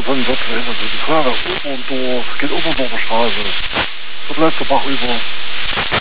dann wird immer so die Feuerwehr Oberndorf, geht Oberndorfer Straße. Dort läuft der Bach über.